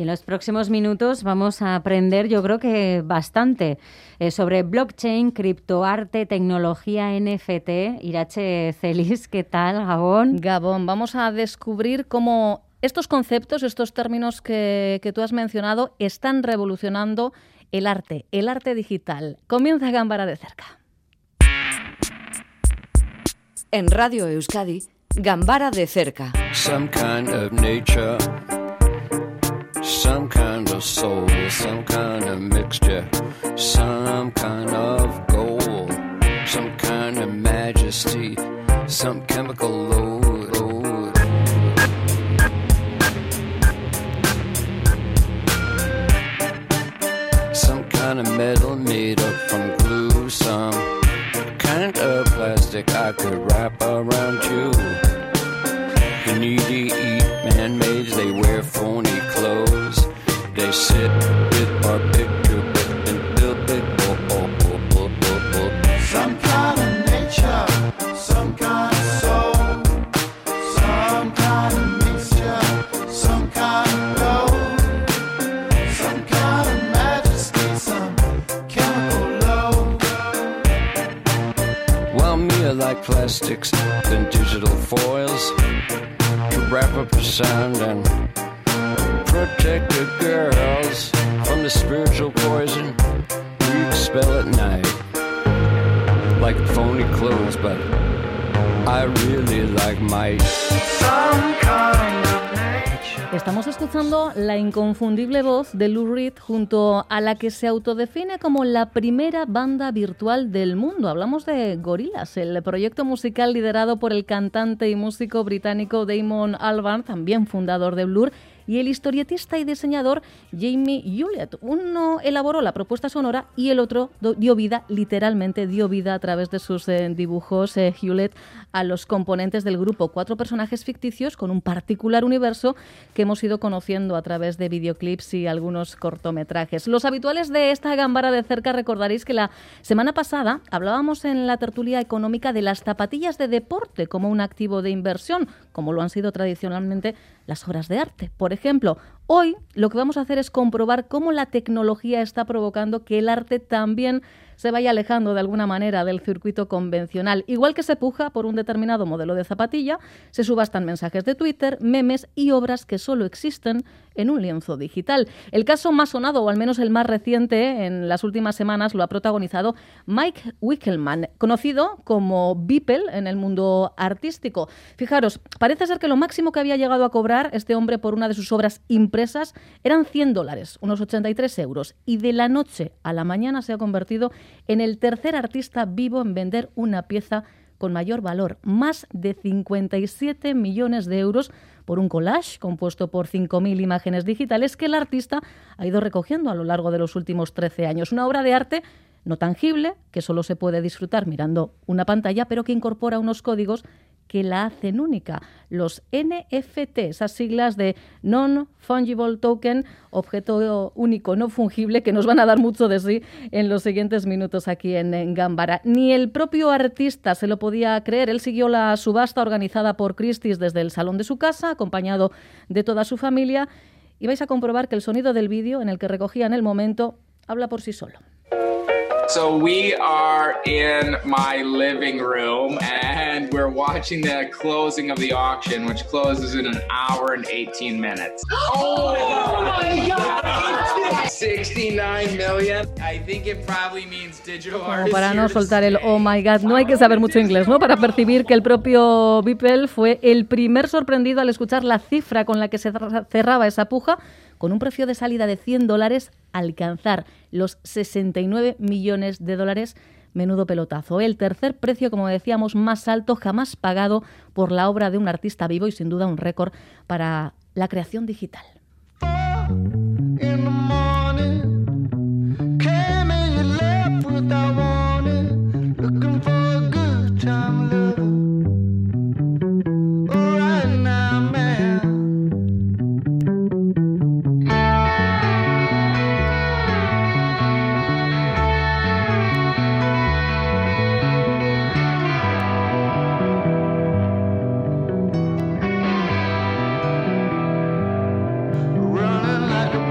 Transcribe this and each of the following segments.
Y en los próximos minutos vamos a aprender, yo creo que bastante, sobre blockchain, criptoarte, tecnología NFT. Irache Celis, ¿qué tal, Gabón? Gabón, vamos a descubrir cómo estos conceptos, estos términos que tú has mencionado, están revolucionando el arte digital. Comienza Gambara de cerca. En Radio Euskadi, Gambara de cerca. Some kind of nature, some kind of soul, some kind of mixture, some kind of gold, some kind of majesty, some chemical load. Some kind of metal made up from glue, some kind of plastic I could wrap around you. You need to eat man-mades, they wear phony clothes. They sit with our picture book and build it. Some kind of nature, some kind of soul, some kind of mixture, some kind of gold, some kind of majesty, some chemical load. Well, me, I like plastics and digital foils to wrap up the sound and protect the girls from the spiritual poison we expel at night. Like phony clothes, but I really like my some kind of nature. Estamos escuchando la inconfundible voz de Lou Reed junto a la que se autodefine como la primera banda virtual del mundo. Hablamos de Gorillaz, el proyecto musical liderado por el cantante y músico británico Damon Albarn, también fundador de Blur, y el historietista y diseñador Jamie Hewlett. Uno elaboró la propuesta sonora y el otro literalmente dio vida a través de sus dibujos, Hewlett, a los componentes del grupo. 4 personajes ficticios con un particular universo que hemos ido conociendo a través de videoclips y algunos cortometrajes. Los habituales de esta Gambara de cerca recordaréis que la semana pasada hablábamos en la tertulia económica de las zapatillas de deporte como un activo de inversión, como lo han sido tradicionalmente las obras de arte. Por ejemplo, hoy lo que vamos a hacer es comprobar cómo la tecnología está provocando que el arte también se vaya alejando de alguna manera del circuito convencional. Igual que se puja por un determinado modelo de zapatilla, se subastan mensajes de Twitter, memes y obras que solo existen en un lienzo digital. El caso más sonado, o al menos el más reciente, en las últimas semanas lo ha protagonizado Mike Wickelman, conocido como Beeple en el mundo artístico. Fijaros, parece ser que lo máximo que había llegado a cobrar este hombre por una de sus obras impresas eran $100, unos 83 euros, y de la noche a la mañana se ha convertido en el tercer artista vivo en vender una pieza con mayor valor, más de 57 millones de euros por un collage compuesto por 5.000 imágenes digitales que el artista ha ido recogiendo a lo largo de los últimos 13 años. Una obra de arte no tangible, que solo se puede disfrutar mirando una pantalla, pero que incorpora unos códigos que la hacen única. Los NFT, esas siglas de Non-Fungible Token, objeto único no fungible, que nos van a dar mucho de sí en los siguientes minutos aquí en Gambara. Ni el propio artista se lo podía creer. Él siguió la subasta organizada por Christie's desde el salón de su casa, acompañado de toda su familia, y vais a comprobar que el sonido del vídeo en el que recogían el momento habla por sí solo. So we are in my living room and we're watching the closing of the auction, which closes in 1 hour and 18 minutes. Oh my God! 69 million. I think it probably means digital art. Como para no soltar el oh my God, no hay que saber mucho inglés, ¿no? Para percibir que el propio Beeple fue el primer sorprendido al escuchar la cifra con la que se cerraba esa puja, con un precio de salida de $100, alcanzar los 69 millones de dólares. Menudo pelotazo. El tercer precio, como decíamos, más alto jamás pagado por la obra de un artista vivo y sin duda un récord para la creación digital. Running like a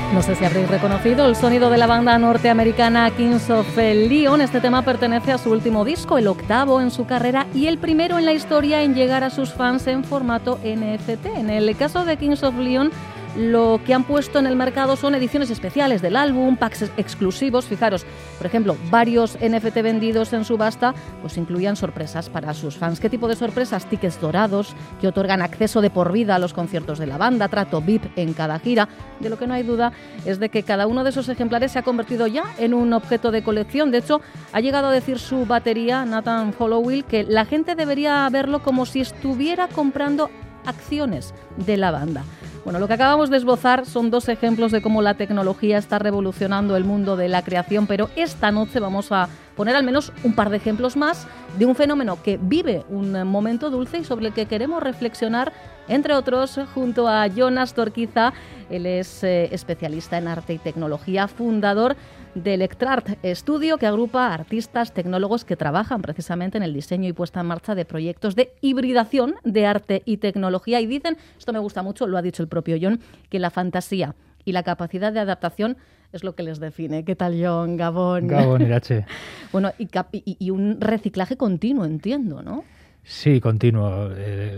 No sé si habréis reconocido el sonido de la banda norteamericana Kings of Leon. Este tema pertenece a su último disco, el 8º en su carrera y el primero en la historia en llegar a sus fans en formato NFT. En el caso de Kings of Leon, lo que han puesto en el mercado son ediciones especiales del álbum, packs exclusivos. Fijaros, por ejemplo, varios NFT vendidos en subasta pues incluían sorpresas para sus fans. ¿Qué tipo de sorpresas? Tickets dorados que otorgan acceso de por vida a los conciertos de la banda, trato VIP en cada gira. De lo que no hay duda es de que cada uno de esos ejemplares se ha convertido ya en un objeto de colección. De hecho, ha llegado a decir su batería, Nathan Followill, que la gente debería verlo como si estuviera comprando acciones de la banda. Bueno, lo que acabamos de esbozar son 2 ejemplos de cómo la tecnología está revolucionando el mundo de la creación, pero esta noche vamos a poner al menos un par de ejemplos más de un fenómeno que vive un momento dulce y sobre el que queremos reflexionar, entre otros, junto a Jon Astorquiza. Él es especialista en arte y tecnología, fundador de Electrart Studio, que agrupa artistas, tecnólogos que trabajan precisamente en el diseño y puesta en marcha de proyectos de hibridación de arte y tecnología. Y dicen, esto me gusta mucho, lo ha dicho el propio Jon, que la fantasía y la capacidad de adaptación es lo que les define. ¿Qué tal, Jon? Gabón. Gabón, Irache. Bueno, y un reciclaje continuo, entiendo, ¿no? Sí, continuo.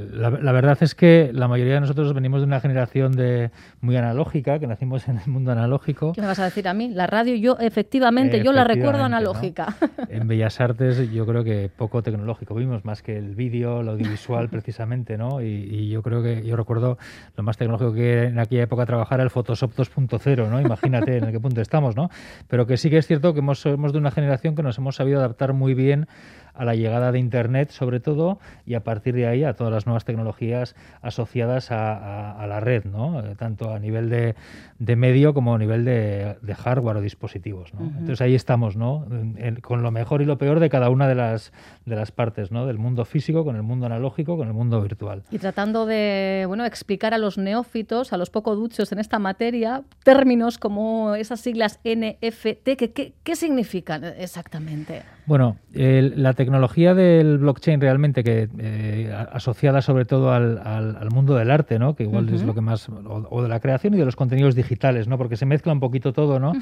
La verdad es que la mayoría de nosotros venimos de una generación muy analógica, que nacimos en el mundo analógico. ¿Qué me vas a decir a mí? La radio, yo efectivamente yo la recuerdo analógica. ¿No? En Bellas Artes yo creo que poco tecnológico. Vimos más que el vídeo, el audiovisual precisamente, ¿no? Y yo creo que yo recuerdo lo más tecnológico que en aquella época trabajar era el Photoshop 2.0, ¿no? Imagínate en qué punto estamos, ¿no? Pero que sí que es cierto que somos de una generación que nos hemos sabido adaptar muy bien a la llegada de Internet, sobre todo, y a partir de ahí a todas las nuevas tecnologías asociadas a la red, ¿no? Tanto a nivel de medio como a nivel de hardware o dispositivos, ¿no? Entonces ahí estamos, ¿no? Con lo mejor y lo peor de cada una de las partes, ¿no? Del mundo físico con el mundo analógico, con el mundo virtual. Y tratando de explicar a los neófitos, a los poco duchos en esta materia, términos como esas siglas NFT, ¿qué significan exactamente? Bueno, la tecnología del blockchain realmente, que asociada sobre todo al mundo del arte, ¿no? Que igual es lo que más, o de la creación y de los contenidos digitales, ¿no? Porque se mezcla un poquito todo, ¿no?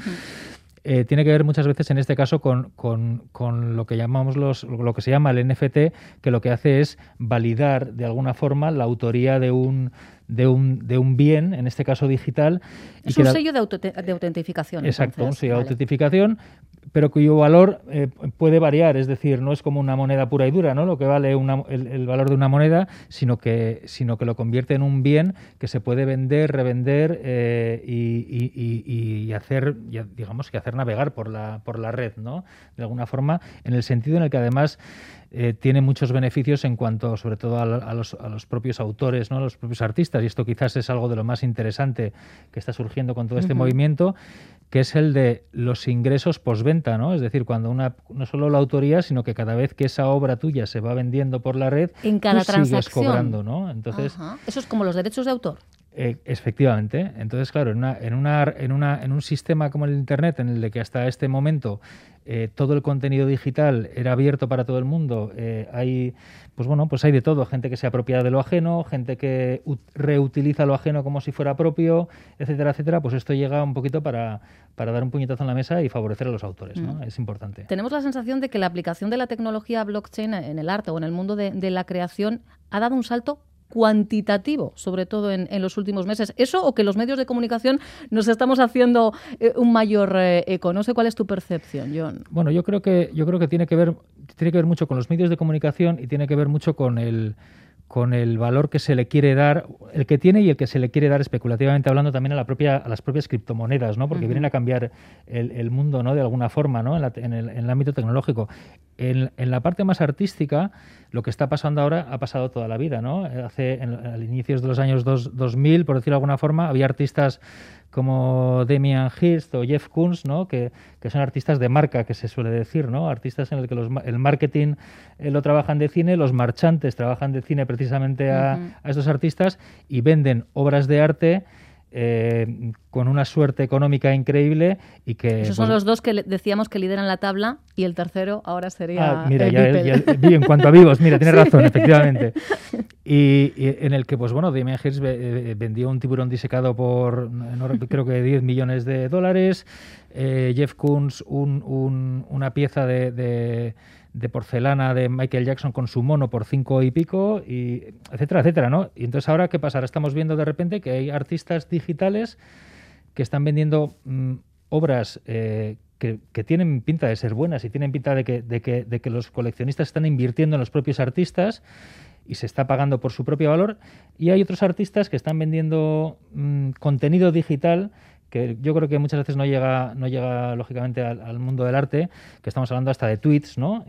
Tiene que ver muchas veces en este caso con lo que llamamos lo que se llama el NFT, que lo que hace es validar de alguna forma la autoría de un bien, en este caso digital. Es un sello de autentificación. Exacto, entonces, un sello de autentificación, pero cuyo valor puede variar, es decir, no es como una moneda pura y dura, ¿no? Lo que vale el valor de una moneda, sino que lo convierte en un bien que se puede vender, revender y hacer, digamos, que hacer navegar por la red, ¿no? De alguna forma, en el sentido en el que además tiene muchos beneficios en cuanto, sobre todo, a los propios autores, ¿no? A los propios artistas, y esto quizás es algo de lo más interesante que está surgiendo con todo este movimiento, que es el de los ingresos postventa, ¿no? Es decir, cuando no solo la autoría, sino que cada vez que esa obra tuya se va vendiendo por la red, en cada transacción sigues cobrando, ¿no? Entonces, eso es como los derechos de autor. Efectivamente. Entonces, claro, en un sistema como el Internet, en el de que hasta este momento todo el contenido digital era abierto para todo el mundo, hay de todo, gente que se apropia de lo ajeno, gente que reutiliza lo ajeno como si fuera propio, etcétera, etcétera. Pues esto llega un poquito para dar un puñetazo en la mesa y favorecer a los autores, ¿no? Es importante. Tenemos la sensación de que la aplicación de la tecnología blockchain en el arte o en el mundo de la creación ha dado un salto cuantitativo, sobre todo en los últimos meses. ¿Eso o que los medios de comunicación nos estamos haciendo un mayor eco? No sé cuál es tu percepción, Jon. Bueno, yo creo que tiene que ver mucho con los medios de comunicación y tiene que ver mucho con el valor que se le quiere dar, el que tiene y el que se le quiere dar especulativamente hablando también a las propias criptomonedas, ¿no? Porque vienen a cambiar el mundo, ¿no? De alguna forma, ¿no? En el ámbito tecnológico. En la parte más artística, lo que está pasando ahora ha pasado toda la vida, ¿no? Al inicios de los años 2000, por decirlo de alguna forma, había artistas como Damien Hirst o Jeff Koons, ¿no? Que son artistas de marca, que se suele decir, ¿no? Artistas en el que el marketing lo trabajan de cine, los marchantes trabajan de cine precisamente a estos artistas y venden obras de arte con una suerte económica increíble y que... Esos son los dos que decíamos que lideran la tabla y el tercero ahora sería mira, el Beeple. En cuanto a vivos, mira, tienes Sí. razón, efectivamente. Y en el que, pues bueno, Damien Hirst vendió un tiburón disecado por, creo que $10 millones. Jeff Koons una pieza de porcelana de Michael Jackson con su mono por 5 y pico, y etcétera, etcétera, ¿no? Y entonces ahora, ¿qué pasa? Ahora estamos viendo de repente que hay artistas digitales que están vendiendo obras que tienen pinta de ser buenas y tienen pinta de que los coleccionistas están invirtiendo en los propios artistas y se está pagando por su propio valor, y hay otros artistas que están vendiendo contenido digital que yo creo que muchas veces no llega lógicamente al mundo del arte, que estamos hablando hasta de tweets, ¿no?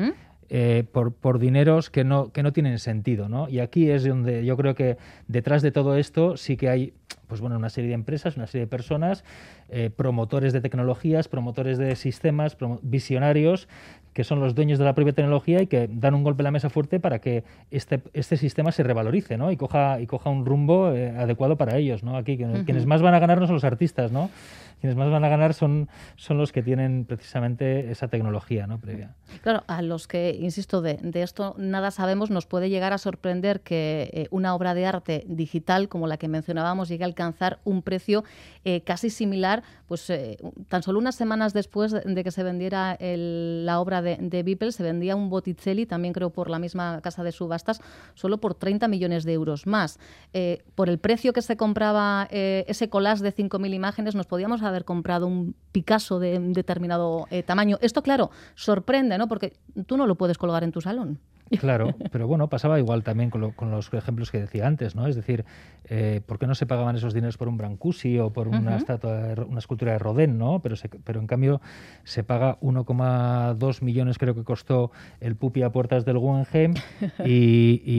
Por dineros que no tienen sentido, ¿no? Y aquí es donde yo creo que detrás de todo esto sí que hay, pues bueno, una serie de empresas, una serie de personas, promotores de tecnologías, promotores de sistemas, visionarios, que son los dueños de la propia tecnología y que dan un golpe en la mesa fuerte para que este sistema se revalorice, ¿no? Y coja un rumbo adecuado para ellos, ¿no? Aquí quienes más van a ganar no son los artistas, ¿no? Quienes más van a ganar son los que tienen precisamente esa tecnología, ¿no? Previa. Claro, a los que, insisto, de esto nada sabemos, nos puede llegar a sorprender que una obra de arte digital como la que mencionábamos llegue a alcanzar un precio casi similar, pues tan solo unas semanas después de que se vendiera la obra de Beeple, se vendía un Botticelli, también creo por la misma casa de subastas, solo por 30 millones de euros más. Por el precio que se compraba ese collage de 5.000 imágenes, nos podíamos haber comprado un Picasso de un determinado tamaño. Esto, claro, sorprende, ¿no? Porque tú no lo puedes colgar en tu salón. Claro, pero bueno, pasaba igual también con los ejemplos que decía antes, ¿no? Es decir, ¿por qué no se pagaban esos dineros por un Brancusi o por una una escultura de Rodin, ¿no? Pero en cambio se paga 1,2 millones, creo que costó el Pupi a puertas del Guggenheim y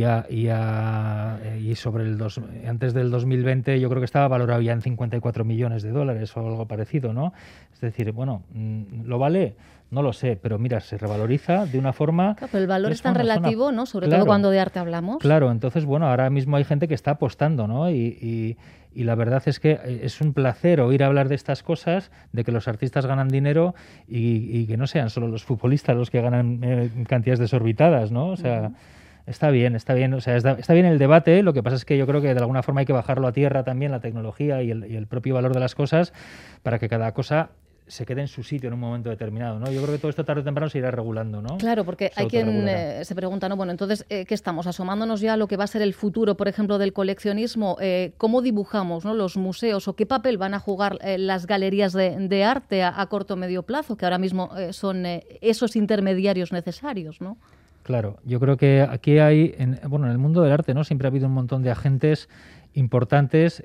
sobre antes del 2020 yo creo que estaba valorado ya en $54 millones o algo parecido, ¿no? Es decir, bueno, ¿lo vale? No lo sé, pero mira, se revaloriza de una forma... Claro, pero el valor es tan relativo, ¿no? Sobre todo cuando de arte hablamos. Claro, entonces, bueno, ahora mismo hay gente que está apostando, ¿no? Y la verdad es que es un placer oír hablar de estas cosas, de que los artistas ganan dinero y que no sean solo los futbolistas los que ganan cantidades desorbitadas, ¿no? O sea... Está bien, o sea, está bien el debate, lo que pasa es que yo creo que de alguna forma hay que bajarlo a tierra también, la tecnología y el propio valor de las cosas, para que cada cosa se quede en su sitio en un momento determinado, ¿no? Yo creo que todo esto tarde o temprano se irá regulando, ¿no? Claro, porque hay quien se pregunta, ¿no? Bueno, entonces, ¿qué estamos? Asomándonos ya a lo que va a ser el futuro, por ejemplo, del coleccionismo. ¿Cómo dibujamos, ¿no? Los museos o qué papel van a jugar las galerías de arte a corto o medio plazo, que ahora mismo son esos intermediarios necesarios, ¿no? Claro, yo creo que aquí hay, en el mundo del arte, ¿no? Siempre ha habido un montón de agentes importantes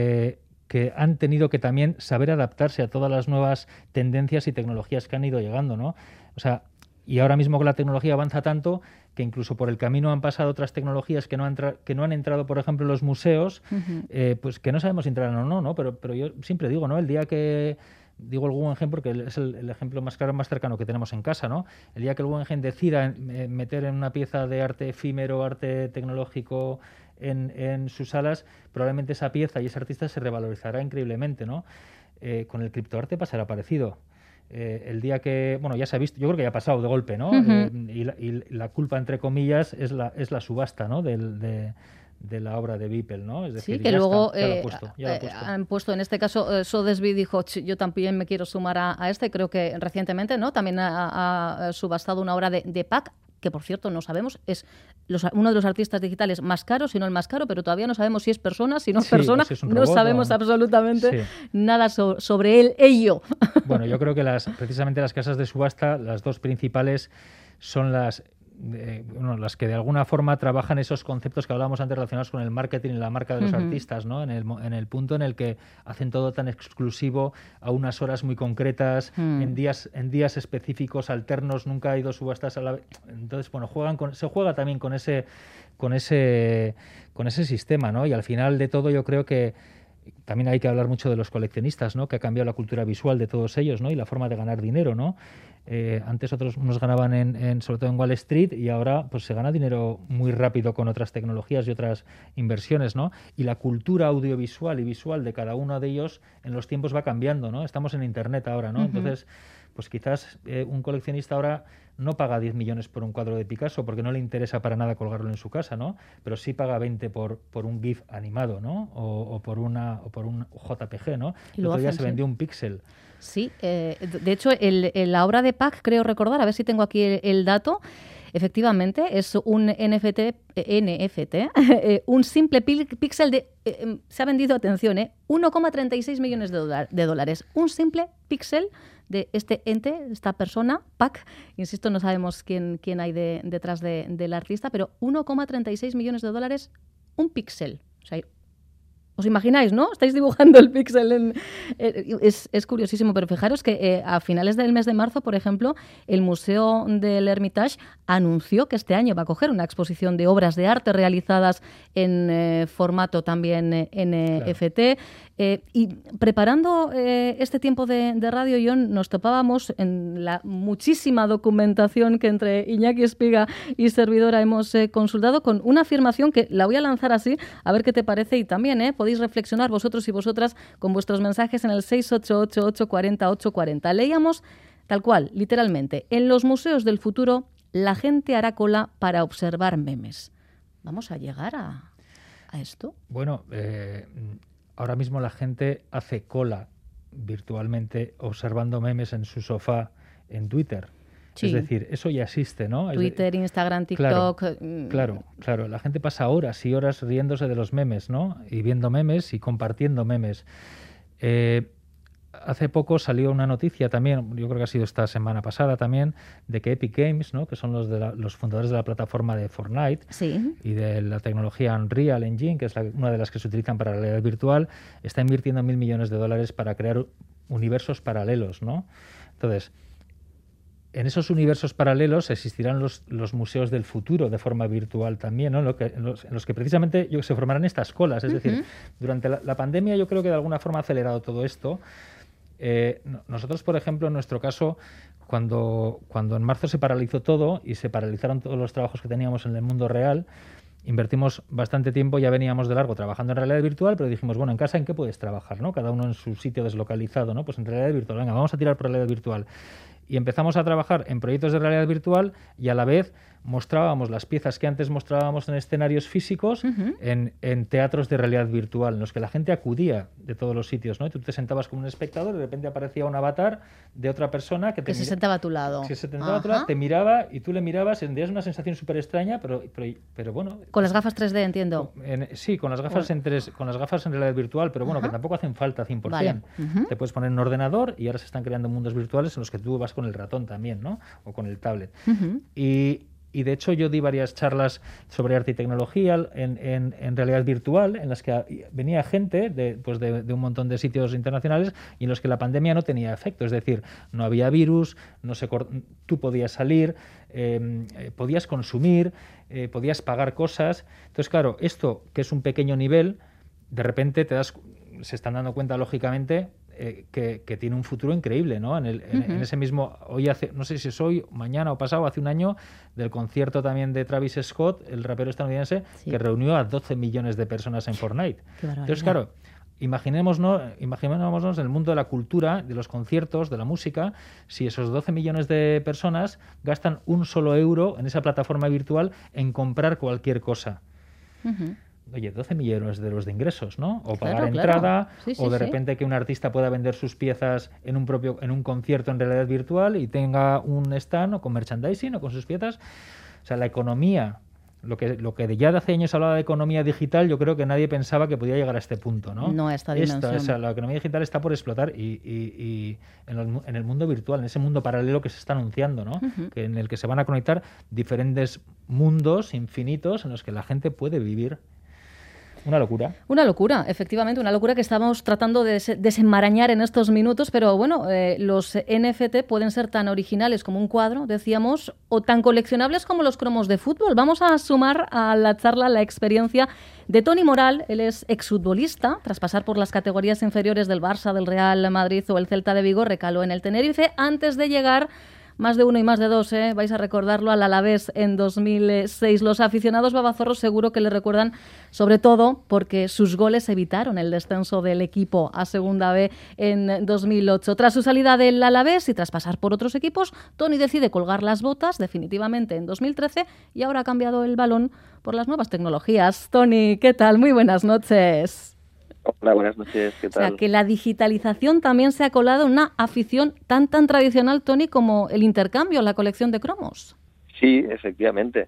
que han tenido que también saber adaptarse a todas las nuevas tendencias y tecnologías que han ido llegando, ¿no? O sea, y ahora mismo que la tecnología avanza tanto que incluso por el camino han pasado otras tecnologías que no han entrado, por ejemplo, en los museos, pues que no sabemos si entrarán o no, ¿no? Pero yo siempre digo, ¿no? El día que... Digo el Guggenheim porque es el ejemplo más claro, más cercano que tenemos en casa, ¿no? El día que el Guggenheim decida meter en una pieza de arte efímero, arte tecnológico en sus salas, probablemente esa pieza y ese artista se revalorizará increíblemente, ¿no? Con el criptoarte pasará parecido. El día que, bueno, ya se ha visto, yo creo que ya ha pasado de golpe, ¿no? Y la culpa, entre comillas, es la subasta, ¿no? De la obra de Beeple, ¿no? Es decir, sí, que luego ya lo han puesto, en este caso, Sotheby's dijo, yo también me quiero sumar a este, creo que recientemente, ¿no? También ha subastado una obra de Pac, que por cierto no sabemos, es uno de los artistas digitales más caros, si no el más caro, pero todavía no sabemos si es persona, si no es persona, si es un robot, no sabemos absolutamente nada sobre ello. Bueno, yo creo que precisamente las casas de subasta, las dos principales son las que de alguna forma trabajan esos conceptos que hablábamos antes relacionados con el marketing y la marca de los artistas, ¿no? En el punto en el que hacen todo tan exclusivo a unas horas muy concretas, en días específicos, alternos, nunca ha ido subastas a la vez. Entonces, bueno, se juega también con ese sistema, ¿no? Y al final de todo yo creo que también hay que hablar mucho de los coleccionistas, ¿no? Que ha cambiado la cultura visual de todos ellos, ¿no? Y la forma de ganar dinero, ¿no? Antes unos ganaban sobre todo en Wall Street, y ahora pues se gana dinero muy rápido con otras tecnologías y otras inversiones, ¿no? Y la cultura audiovisual y visual de cada uno de ellos en los tiempos va cambiando, ¿no? Estamos en Internet ahora, ¿no? Entonces, pues quizás un coleccionista ahora no paga 10 millones por un cuadro de Picasso porque no le interesa para nada colgarlo en su casa, ¿no? Pero sí paga 20 por un GIF animado, ¿no? O por un JPG, ¿no? El otro día se vendió un píxel. Sí, de hecho, la obra de Pac, creo recordar, a ver si tengo aquí el dato, efectivamente, es un NFT, un simple píxel de... se ha vendido, atención, 1,36 millones de dólares. Un simple píxel de este ente, esta persona, Pac, insisto, no sabemos quién hay detrás del artista, pero 1,36 millones de dólares, un píxel. O sea, ¿os imagináis, no? Estáis dibujando el píxel. Es curiosísimo, pero fijaros que a finales del mes de marzo, por ejemplo, el Museo del Hermitage anunció que este año va a coger una exposición de obras de arte realizadas en formato también NFT. Y preparando este tiempo de radio, Jon, nos topábamos en la muchísima documentación que entre Iñaki Espiga y servidora hemos consultado con una afirmación que la voy a lanzar así, a ver qué te parece, y también podéis reflexionar vosotros y vosotras con vuestros mensajes en el 688-840-840. Leíamos tal cual, literalmente: en los museos del futuro la gente hará cola para observar memes. ¿Vamos a llegar a esto? Bueno, ahora mismo la gente hace cola virtualmente observando memes en su sofá en Twitter. Sí. Es decir, eso ya existe, ¿no? Twitter, Instagram, TikTok... Claro. La gente pasa horas y horas riéndose de los memes, ¿no? Y viendo memes y compartiendo memes. Hace poco salió una noticia también, yo creo que ha sido esta semana pasada también, de que Epic Games, ¿no? Que son los fundadores de la plataforma de Fortnite, sí, y de la tecnología Unreal Engine, que es una de las que se utilizan para la realidad virtual, está invirtiendo $1.000 millones para crear universos paralelos, ¿no? Entonces, en esos universos paralelos existirán los museos del futuro de forma virtual también, ¿no? En los que precisamente se formarán estas colas. Es decir, durante la pandemia yo creo que de alguna forma ha acelerado todo esto. Nosotros, por ejemplo, en nuestro caso, cuando en marzo se paralizó todo y se paralizaron todos los trabajos que teníamos en el mundo real, invertimos bastante tiempo, ya veníamos de largo trabajando en realidad virtual, pero dijimos, bueno, en casa, ¿en qué puedes trabajar, no? Cada uno en su sitio deslocalizado, ¿no? Pues en realidad virtual, venga, vamos a tirar por realidad virtual. Y empezamos a trabajar en proyectos de realidad virtual y a la vez mostrábamos las piezas que antes mostrábamos en escenarios físicos en teatros de realidad virtual, en los que la gente acudía de todos los sitios, ¿no? Y tú te sentabas como un espectador y de repente aparecía un avatar de otra persona que se sentaba a tu lado. Que se sentaba a tu lado, te miraba y tú le mirabas, tendrías una sensación súper extraña, pero bueno... Con las gafas 3D, entiendo. Sí, con las gafas con las gafas en realidad virtual, pero bueno, que tampoco hacen falta 100%. Vale. Te puedes poner en un ordenador y ahora se están creando mundos virtuales en los que tú vas con el ratón también, ¿no? O con el tablet. Y de hecho yo di varias charlas sobre arte y tecnología en realidad virtual, en las que venía gente de un montón de sitios internacionales y en los que la pandemia no tenía efecto. Es decir, no había virus, tú podías salir, podías consumir, podías pagar cosas. Entonces, claro, esto, que es un pequeño nivel, de repente se están dando cuenta, lógicamente, que tiene un futuro increíble, ¿no? En ese mismo, no sé si es hoy, mañana o pasado, hace un año, del concierto también de Travis Scott, el rapero estadounidense, que reunió a 12 millones de personas en Fortnite. Entonces, claro, imaginémonos en el mundo de la cultura, de los conciertos, de la música, si esos 12 millones de personas gastan un solo euro en esa plataforma virtual en comprar cualquier cosa. Oye, 12 millones de euros de ingresos, ¿no? O pagar entrada, o de repente que un artista pueda vender sus piezas en un concierto en realidad virtual y tenga un stand o con merchandising o con sus piezas. O sea, la economía, lo que ya de hace años hablaba de economía digital, yo creo que nadie pensaba que podía llegar a este punto, ¿no? No a esta dimensión. La economía digital está por explotar y en el mundo virtual, en ese mundo paralelo que se está anunciando, ¿no? En el que se van a conectar diferentes mundos infinitos en los que la gente puede vivir. Una locura. Una locura, efectivamente, una locura que estamos tratando de desenmarañar en estos minutos, pero bueno, los NFT pueden ser tan originales como un cuadro, decíamos, o tan coleccionables como los cromos de fútbol. Vamos a sumar a la charla la experiencia de Toni Moral. Él es exfutbolista, tras pasar por las categorías inferiores del Barça, del Real Madrid o el Celta de Vigo, recaló en el Tenerife antes de llegar. Más de uno y más de dos, vais a recordarlo, al Alavés en 2006. Los aficionados babazorros seguro que le recuerdan sobre todo porque sus goles evitaron el descenso del equipo a Segunda B en 2008. Tras su salida del Alavés y tras pasar por otros equipos, Toni decide colgar las botas definitivamente en 2013 y ahora ha cambiado el balón por las nuevas tecnologías. Toni, ¿qué tal? Muy buenas noches. Hola, buenas noches, ¿qué tal? O sea, que la digitalización también se ha colado en una afición tan tradicional, Toni, como el intercambio, la colección de cromos. Sí, efectivamente.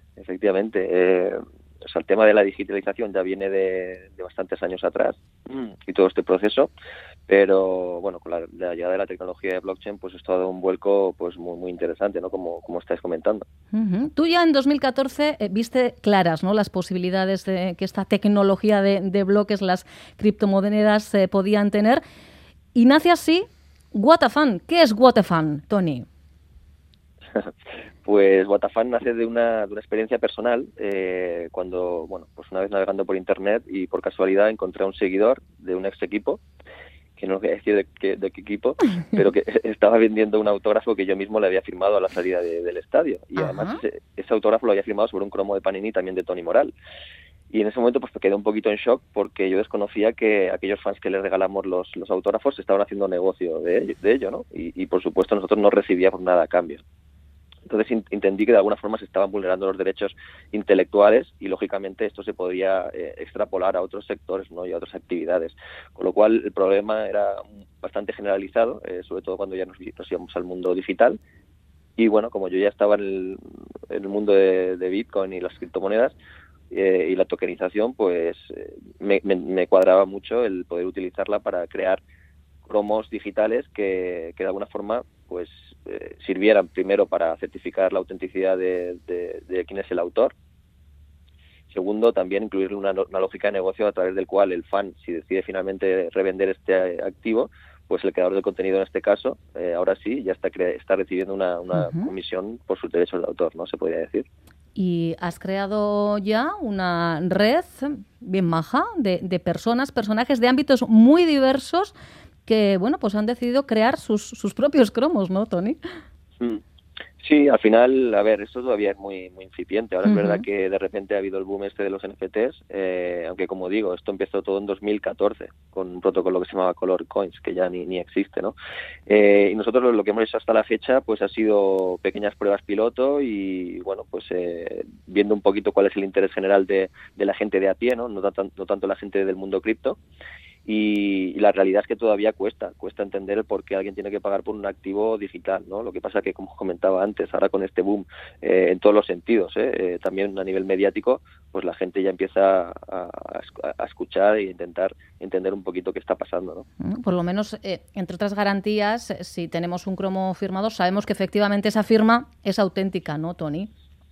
O sea, el tema de la digitalización ya viene de bastantes años atrás y todo este proceso, pero bueno, con la llegada de la tecnología de blockchain, pues esto ha dado un vuelco pues muy interesante, ¿no? Como estáis comentando. Uh-huh. Tú ya en 2014 viste claras, ¿no?, las posibilidades de que esta tecnología de bloques, las criptomonedas podían tener, y nace así Whatafan. ¿Qué es Whatafan, Toni? Pues Whatafan nace de una experiencia personal, cuando, bueno, pues una vez navegando por internet y por casualidad encontré a un seguidor de un ex equipo, que no voy a decir de qué equipo, pero que estaba vendiendo un autógrafo que yo mismo le había firmado a la salida del estadio. Y además ese autógrafo lo había firmado sobre un cromo de Panini también de Toni Moral. Y en ese momento pues me quedé un poquito en shock porque yo desconocía que aquellos fans que les regalamos los autógrafos estaban haciendo negocio de ello, ¿no? Y por supuesto nosotros no recibíamos nada a cambio. Entonces entendí que de alguna forma se estaban vulnerando los derechos intelectuales y lógicamente esto se podía extrapolar a otros sectores, ¿no?, y a otras actividades. Con lo cual el problema era bastante generalizado, sobre todo cuando ya nos íbamos al mundo digital. Y bueno, como yo ya estaba en el mundo de Bitcoin y las criptomonedas y la tokenización, pues me cuadraba mucho el poder utilizarla para crear cromos digitales que de alguna forma pues sirvieran primero para certificar la autenticidad de quién es el autor. Segundo, también incluirle una lógica de negocio a través del cual el fan, si decide finalmente revender este activo, pues el creador del contenido en este caso, ahora sí, ya está recibiendo una comisión por sus derechos de autor, ¿no? Se podría decir. Y has creado ya una red bien maja de personajes de ámbitos muy diversos que, bueno, pues han decidido crear sus propios cromos, ¿no, Toni? Sí, al final, a ver, esto todavía es muy incipiente. Ahora es verdad que de repente ha habido el boom de los NFTs, aunque como digo, esto empezó todo en 2014 con un protocolo que se llamaba Color Coins, que ya ni existe, ¿no? Y nosotros lo que hemos hecho hasta la fecha pues ha sido pequeñas pruebas piloto y, bueno, pues viendo un poquito cuál es el interés general de la gente de a pie, ¿no? No tanto la gente del mundo cripto. Y la realidad es que todavía cuesta entender el por qué alguien tiene que pagar por un activo digital, ¿no? Lo que pasa que, como comentaba antes, ahora con este boom en todos los sentidos, también a nivel mediático, pues la gente ya empieza a escuchar e intentar entender un poquito qué está pasando, ¿no? Por lo menos, entre otras garantías, si tenemos un cromo firmado, sabemos que efectivamente esa firma es auténtica, ¿no, Toni?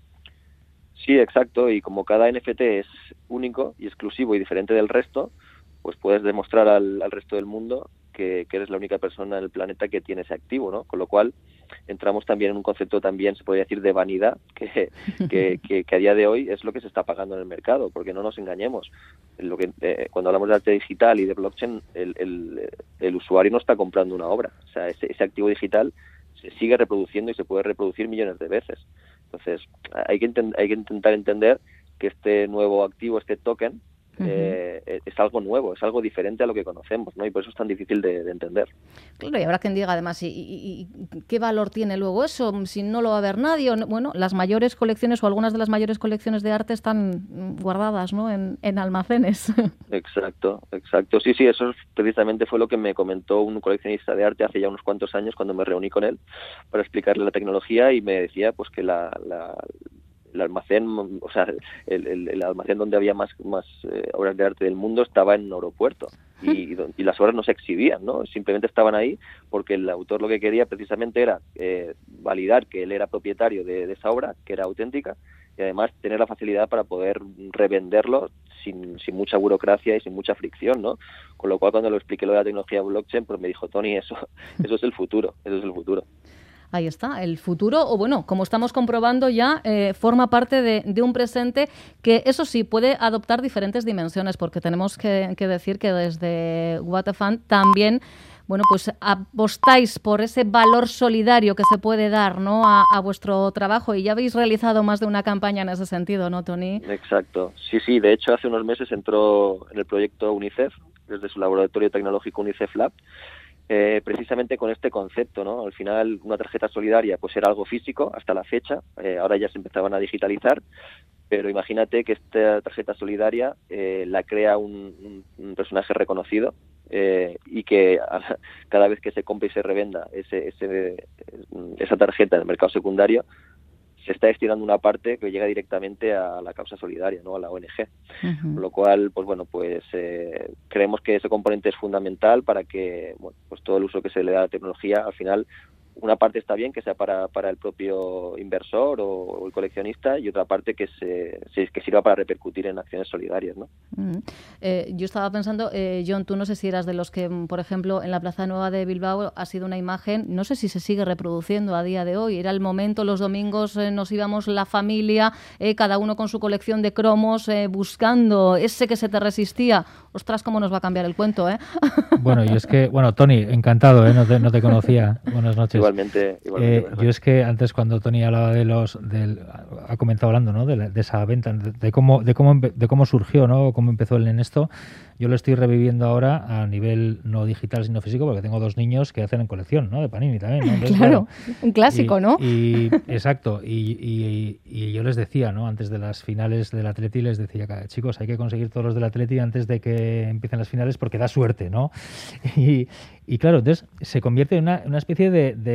Sí, exacto, y como cada NFT es único y exclusivo y diferente del resto, pues puedes demostrar al resto del mundo que eres la única persona en el planeta que tiene ese activo, ¿no? Con lo cual entramos también en un concepto también, se podría decir, de vanidad, que a día de hoy es lo que se está pagando en el mercado, porque no nos engañemos. Cuando hablamos de arte digital y de blockchain, el usuario no está comprando una obra. O sea, ese activo digital se sigue reproduciendo y se puede reproducir millones de veces. Entonces, hay que intentar entender que este nuevo activo, este token, es algo nuevo, es algo diferente a lo que conocemos, ¿no? Y por eso es tan difícil de entender. Claro, y habrá quien diga además, ¿y qué valor tiene luego eso? Si no lo va a ver nadie. Bueno, las mayores colecciones o algunas de las mayores colecciones de arte están guardadas, ¿no?, en almacenes. Exacto. Sí, eso precisamente fue lo que me comentó un coleccionista de arte hace ya unos cuantos años cuando me reuní con él para explicarle la tecnología y me decía pues que el almacén, o sea, el almacén donde había más obras de arte del mundo estaba en un aeropuerto y las obras no se exhibían, ¿no? Simplemente estaban ahí porque el autor lo que quería precisamente era validar que él era propietario de esa obra, que era auténtica, y además tener la facilidad para poder revenderlo sin mucha burocracia y sin mucha fricción, ¿no? Con lo cual, cuando lo expliqué lo de la tecnología blockchain, pues me dijo, Tony, eso es el futuro, eso es el futuro. Ahí está, el futuro, o bueno, como estamos comprobando ya, forma parte de un presente que, eso sí, puede adoptar diferentes dimensiones, porque tenemos que decir que desde What a Fan también, bueno, pues apostáis por ese valor solidario que se puede dar, ¿no?, a vuestro trabajo, y ya habéis realizado más de una campaña en ese sentido, ¿no, Tony? Exacto. Sí, de hecho, hace unos meses entró en el proyecto UNICEF, desde su laboratorio tecnológico UNICEF Lab, precisamente con este concepto, ¿no? Al final, una tarjeta solidaria pues era algo físico hasta la fecha, ahora ya se empezaban a digitalizar, pero imagínate que esta tarjeta solidaria la crea un personaje reconocido, y que cada vez que se compre y se revenda esa tarjeta en el mercado secundario, se está destinando una parte que llega directamente a la causa solidaria, ¿no?, a la ONG. Uh-huh. Con lo cual, pues bueno, creemos que ese componente es fundamental para que, bueno, pues todo el uso que se le da a la tecnología, al final, una parte está bien que sea para el propio inversor o el coleccionista, y otra parte que sirva para repercutir en acciones solidarias, ¿no? Uh-huh. Yo estaba pensando, John, tú no sé si eras de los que, por ejemplo, en la Plaza Nueva de Bilbao ha sido una imagen, no sé si se sigue reproduciendo a día de hoy, era el momento, los domingos nos íbamos la familia, cada uno con su colección de cromos, buscando ese que se te resistía. Ostras, cómo nos va a cambiar el cuento, ¿eh? Bueno, y es que, Tony, encantado, no te conocía. Buenas noches. Igualmente. Yo es que antes, cuando Tony hablaba ha comenzado hablando, ¿no?, de esa venta, de cómo surgió, ¿no?, cómo empezó él en esto. Yo lo estoy reviviendo ahora a nivel no digital, sino físico, porque tengo 2 niños que hacen en colección, ¿no?, de Panini también, ¿no? Entonces, claro, un clásico, ¿no? Exacto. Y yo les decía, ¿no?, antes de las finales del Atleti, les decía, chicos, hay que conseguir todos los del Atleti antes de que empiecen las finales, porque da suerte, ¿no? Y claro, entonces se convierte en una especie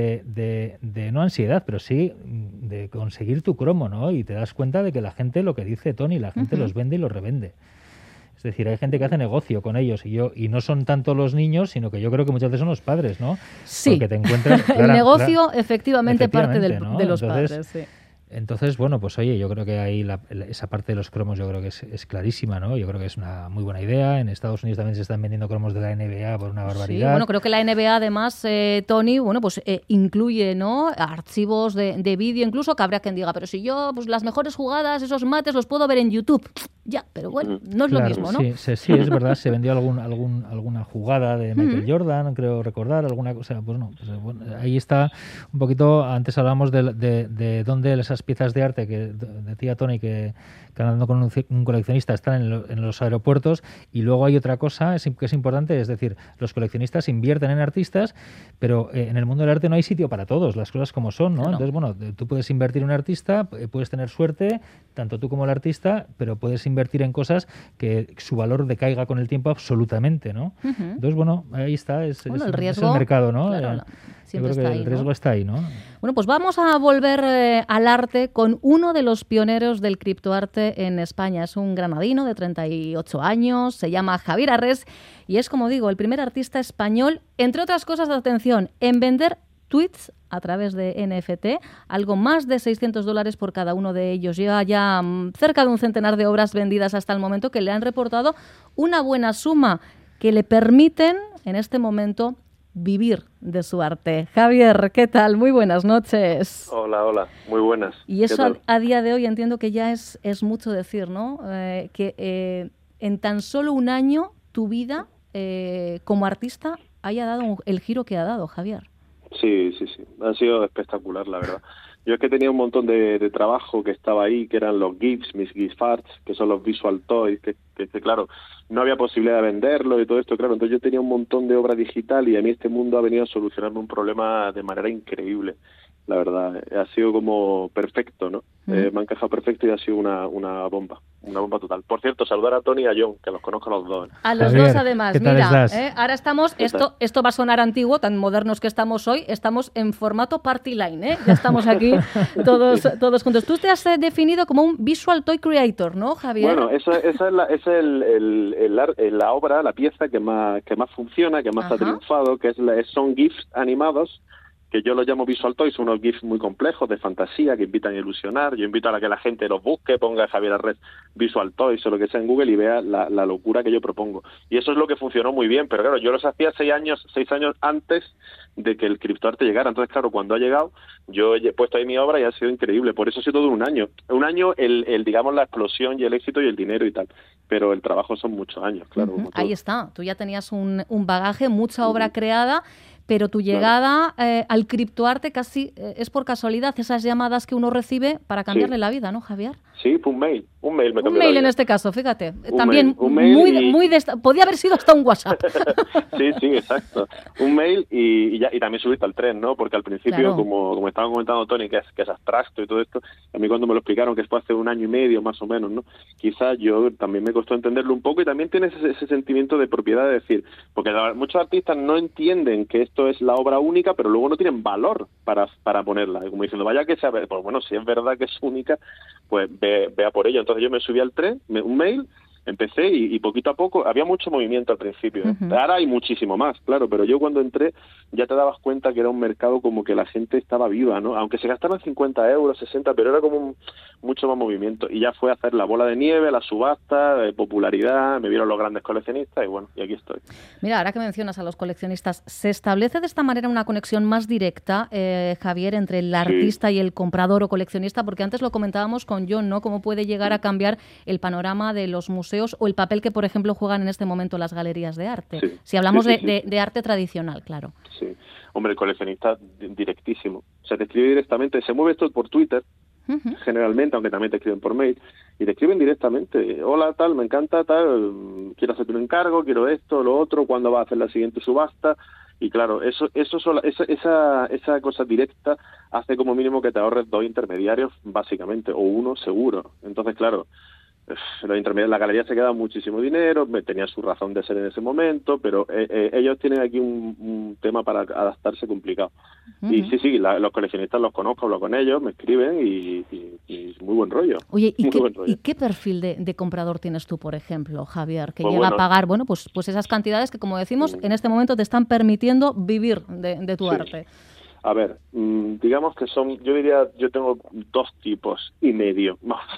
de no ansiedad, pero sí de conseguir tu cromo, ¿no? Y te das cuenta de que la gente, lo que dice Tony, la gente los vende y los revende. Es decir, hay gente que hace negocio con ellos, y no son tanto los niños, sino que yo creo que muchas veces son los padres, ¿no? Sí. Porque te encuentran, el negocio efectivamente parte ¿no? de los Entonces, padres, sí. Entonces, bueno, pues oye, yo creo que ahí esa parte de los cromos yo creo que es clarísima, ¿no? Yo creo que es una muy buena idea. En Estados Unidos también se están vendiendo cromos de la NBA por una barbaridad. Sí, bueno, creo que la NBA además, Tony, bueno, pues incluye, ¿no?, archivos de vídeo, incluso, que habrá quien diga, pero si yo, pues las mejores jugadas, esos mates, los puedo ver en YouTube. Ya, pero bueno, no es lo mismo, ¿no? Sí, es verdad, se vendió alguna jugada de Michael Jordan, creo recordar, alguna cosa, pues no, ahí está un poquito. Antes hablábamos de dónde esas piezas de arte que decía Tony que andando con un coleccionista están en los aeropuertos, y luego hay otra cosa que es importante, es decir, los coleccionistas invierten en artistas, pero en el mundo del arte no hay sitio para todos, las cosas como son, ¿no? Entonces, bueno, tú puedes invertir en un artista, puedes tener suerte, tanto tú como el artista, pero puedes invertir en cosas que su valor decaiga con el tiempo absolutamente, ¿no? Entonces, bueno, ahí está, el riesgo, es el mercado, ¿no? Claro, siempre yo creo que el riesgo está ahí, ¿no? Bueno, pues vamos a volver al arte con uno de los pioneros del criptoarte en España. Es un granadino de 38 años, se llama Javier Arrés y es, como digo, el primer artista español, entre otras cosas, atención, en vender tweets a través de NFT, algo más de $600 por cada uno de ellos. Lleva ya cerca de un centenar de obras vendidas hasta el momento, que le han reportado una buena suma que le permiten en este momento vivir de su arte. Javier, ¿qué tal? Muy buenas noches. Hola, muy buenas. Y eso a día de hoy entiendo que ya es mucho decir, ¿no? Que en tan solo un año tu vida como artista haya dado el giro que ha dado, Javier. Sí. Ha sido espectacular, la verdad. Yo es que tenía un montón de trabajo que estaba ahí, que eran los GIFs, mis GIF arts, que son los visual toys, que claro, no había posibilidad de venderlo y todo esto, claro. Entonces yo tenía un montón de obra digital y a mí este mundo ha venido a solucionarme un problema de manera increíble. La verdad, ha sido como perfecto, ¿no? Me ha encajado perfecto y ha sido una bomba total. Por cierto, saludar a Tony y a John, que los conozco a los dos. A los dos, además. Mira, ahora estamos, esto va a sonar antiguo, tan modernos que estamos hoy, estamos en formato party line, ¿eh? Ya estamos aquí todos juntos. Tú te has definido como un visual toy creator, ¿no, Javier? Bueno, esa es la obra, la pieza que más funciona, que más ha triunfado, que son GIFs animados que yo los llamo Visual Toys, son unos GIFs muy complejos, de fantasía, que invitan a ilusionar. Yo invito a que la gente los busque, ponga Javier Arret Visual Toys o lo que sea en Google y vea la locura que yo propongo. Y eso es lo que funcionó muy bien, pero claro, yo los hacía 6 años antes de que el criptoarte llegara. Entonces, claro, cuando ha llegado, yo he puesto ahí mi obra y ha sido increíble. Por eso ha sido todo un año. Un año, digamos, la explosión y el éxito y el dinero y tal. Pero el trabajo son muchos años, claro. Ahí está. Tú ya tenías un bagaje, mucha obra creada, pero tu llegada al criptoarte casi es por casualidad, esas llamadas que uno recibe para cambiarle la vida, ¿no, Javier? Sí, fue un mail me cambió un mail la vida. En este caso, fíjate. También un mail podía haber sido hasta un WhatsApp. Sí, exacto. Un mail y también subiste al tren, ¿no? Porque al principio, claro, como estaba comentando Tony, que es abstracto y todo esto, a mí cuando me lo explicaron, que fue hace 1 año y medio más o menos, ¿no? Quizás yo también me costó entenderlo un poco y también tienes ese sentimiento de propiedad de decir, porque muchos artistas no entienden que esto es la obra única, pero luego no tienen valor para ponerla. Como diciendo, vaya que sea, pues bueno, si es verdad que es única, pues vea por ello. Entonces yo me subí al tren, un mail, empecé y poquito a poco, había mucho movimiento al principio, ¿eh? Ahora hay muchísimo más, claro, pero yo cuando entré ya te dabas cuenta que era un mercado como que la gente estaba viva, ¿no? Aunque se gastaban 50 euros, 60, pero era como mucho más movimiento. Y ya fue a hacer la bola de nieve, la subasta, popularidad, me vieron los grandes coleccionistas y bueno, y aquí estoy. Mira, ahora que mencionas a los coleccionistas, ¿se establece de esta manera una conexión más directa, Javier, entre el artista y el comprador o coleccionista? Porque antes lo comentábamos con John, ¿no? Cómo puede llegar a cambiar el panorama de los museos o el papel que, por ejemplo, juegan en este momento las galerías de arte. Sí, si hablamos de arte tradicional, claro. Sí, hombre, el coleccionista directísimo. O sea, te escribe directamente, se mueve esto por Twitter, generalmente, aunque también te escriben por mail, y te escriben directamente, hola, tal, me encanta, tal, quiero hacerte un encargo, quiero esto, lo otro, ¿cuándo vas a hacer la siguiente subasta? Y claro, esa cosa directa hace como mínimo que te ahorres 2 intermediarios, básicamente, o 1 seguro. Entonces, claro, los intermediarios, la galería se queda muchísimo dinero, tenía su razón de ser en ese momento, pero ellos tienen aquí un tema para adaptarse complicado. Y sí, los coleccionistas los conozco, hablo con ellos, me escriben y muy buen rollo. Oye, ¿y qué perfil de comprador tienes tú, por ejemplo, Javier, que llega a pagar pues esas cantidades que, como decimos, en este momento te están permitiendo vivir de tu arte? A ver, digamos que yo tengo 2 tipos y medio.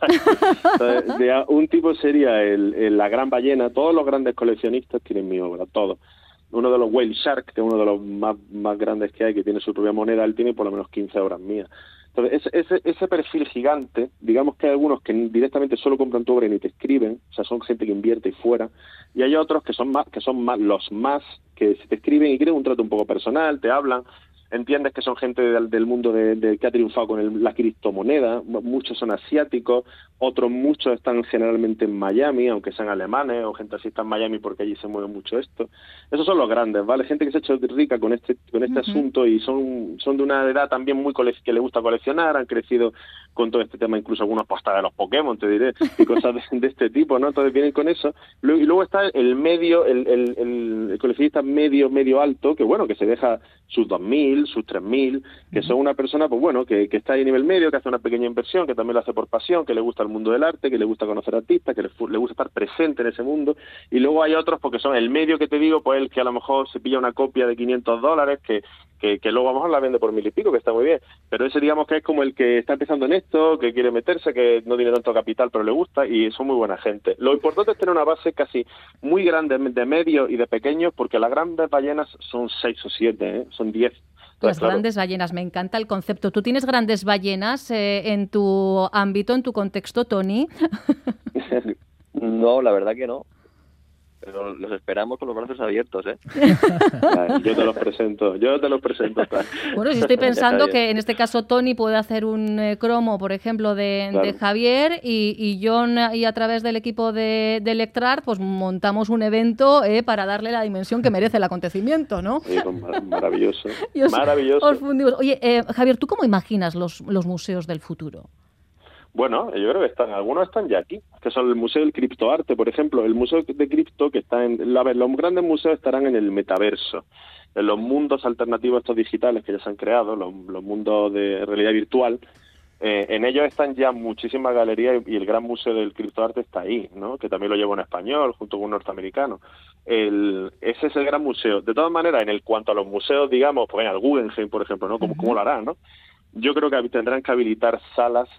Un tipo sería la gran ballena. Todos los grandes coleccionistas tienen mi obra, todos. Uno de los Whale Shark, que es uno de los más grandes que hay, que tiene su propia moneda, él tiene por lo menos 15 obras mías. Entonces, ese perfil gigante, digamos que hay algunos que directamente solo compran tu obra y ni te escriben, o sea, son gente que invierte y fuera, y hay otros que son los más que te escriben y quieren un trato un poco personal, te hablan, entiendes que son gente del mundo que ha triunfado con la criptomoneda, muchos son asiáticos, muchos están generalmente en Miami, aunque sean alemanes, o gente así está en Miami porque allí se mueve mucho esto. Esos son los grandes, ¿vale? Gente que se ha hecho rica con este asunto y son de una edad también muy que le gusta coleccionar, han crecido con todo este tema, incluso algunos postas de los Pokémon, te diré, y cosas de este tipo, ¿no? Entonces vienen con eso. Y luego está el medio, el coleccionista medio alto, que bueno, que se deja sus 2.000, sus 3.000, que son una persona, pues bueno, que está ahí a nivel medio, que hace una pequeña inversión, que también lo hace por pasión, que le gusta el mundo del arte, que le gusta conocer artistas, que le gusta estar presente en ese mundo. Y luego hay otros, porque son el medio que te digo, pues el que a lo mejor se pilla una copia de $500, que luego a lo mejor la vende por 1.000 y pico, que está muy bien. Pero ese, digamos, que es como el que está empezando en esto, que quiere meterse, que no tiene tanto capital, pero le gusta, y son muy buena gente. Lo importante es tener una base casi muy grande de medios y de pequeños, porque las grandes ballenas son 6 o 7, son 10. Las grandes ballenas, me encanta el concepto. ¿Tú tienes grandes ballenas en tu ámbito, en tu contexto, Tony? No, la verdad que no. Pero los esperamos con los brazos abiertos, ¿eh? Yo te los presento. Tal. Bueno, si estoy pensando que en este caso Tony puede hacer un cromo, por ejemplo, de Javier y John, y a través del equipo de Electrart, pues montamos un evento para darle la dimensión que merece el acontecimiento, ¿no? Sí, maravilloso. Maravilloso. Os fundimos. Oye, Javier, ¿tú cómo imaginas los museos del futuro? Bueno, yo creo que algunos están ya aquí, que son el Museo del Criptoarte, por ejemplo, el Museo de Cripto, que está los grandes museos estarán en el metaverso, en los mundos alternativos estos digitales que ya se han creado, los mundos de realidad virtual, En ellos están ya muchísimas galerías y el Gran Museo del Criptoarte está ahí, ¿no? Que también lo lleva en español junto con un norteamericano. Ese es el Gran Museo. De todas maneras, en cuanto a los museos, digamos, pues venga, el Guggenheim, por ejemplo, ¿no? ¿Cómo lo harán, no? Yo creo que tendrán que habilitar salas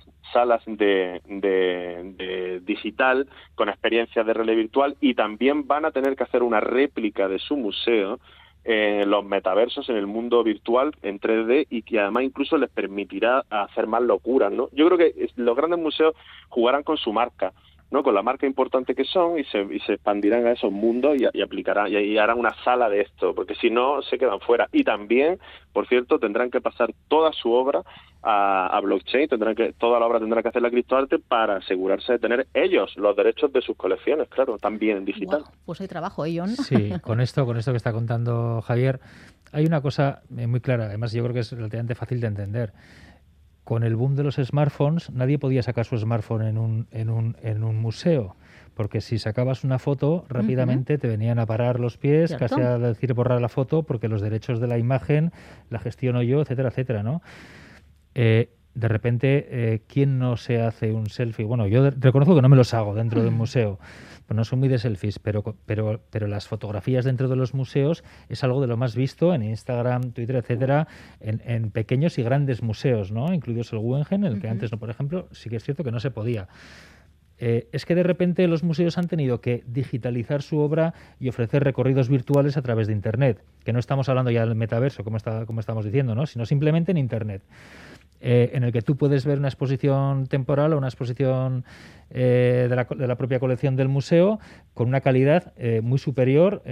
de digital con experiencias de realidad virtual, y también van a tener que hacer una réplica de su museo los metaversos en el mundo virtual en 3D, y que además incluso les permitirá hacer más locuras, ¿no? Yo creo que los grandes museos jugarán con su marca, ¿no? Con la marca importante que son, y se expandirán a esos mundos y aplicarán y harán una sala de esto, porque si no se quedan fuera. Y también, por cierto, tendrán que pasar toda su obra a blockchain, toda la obra tendrá que hacer la criptoarte para asegurarse de tener ellos los derechos de sus colecciones, claro, también en digital. Wow, pues hay trabajo, John. Sí, con esto que está contando Javier, hay una cosa muy clara, además yo creo que es relativamente fácil de entender. Con el boom de los smartphones, nadie podía sacar su smartphone en un museo, porque si sacabas una foto, rápidamente te venían a parar los pies, ¿Cierto? casi a decir borrar la foto, porque los derechos de la imagen la gestiono yo, etcétera, etcétera, ¿no? De repente, ¿quién no se hace un selfie? Bueno, yo reconozco que no me los hago dentro de un museo, pues no soy muy de selfies, pero las fotografías dentro de los museos es algo de lo más visto en Instagram, Twitter, etcétera, en pequeños y grandes museos, ¿no? Incluidos el Guggenheim, el que antes no, por ejemplo, sí que es cierto que no se podía. Es que de repente los museos han tenido que digitalizar su obra y ofrecer recorridos virtuales a través de Internet, que no estamos hablando ya del metaverso, como estamos diciendo, ¿no? Sino simplemente en Internet. En el que tú puedes ver una exposición temporal o una exposición de la propia colección del museo con una calidad muy superior